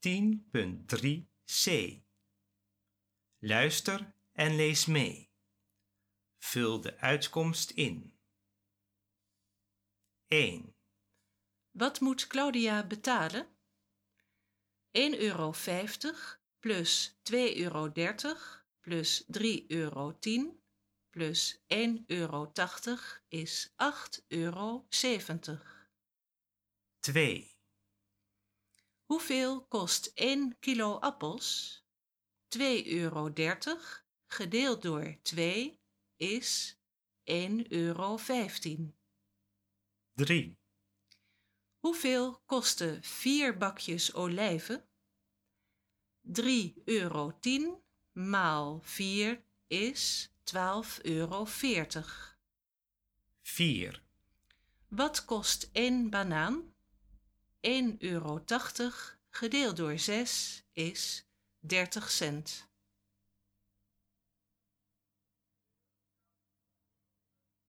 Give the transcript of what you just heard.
10.3c. Luister en lees mee. Vul de uitkomst in. 1. Wat moet Claudia betalen? €1,50 plus €2,30 plus €3,10 plus €1,80 is €8,70. 2. Hoeveel kost 1 kilo appels? €2,30 gedeeld door 2 is €1,15. 3. Hoeveel kosten 4 bakjes olijven? €3,10 maal 4 is €12,40. 4. Wat kost 1 banaan? €1,80 gedeeld door 6 is 30 cent.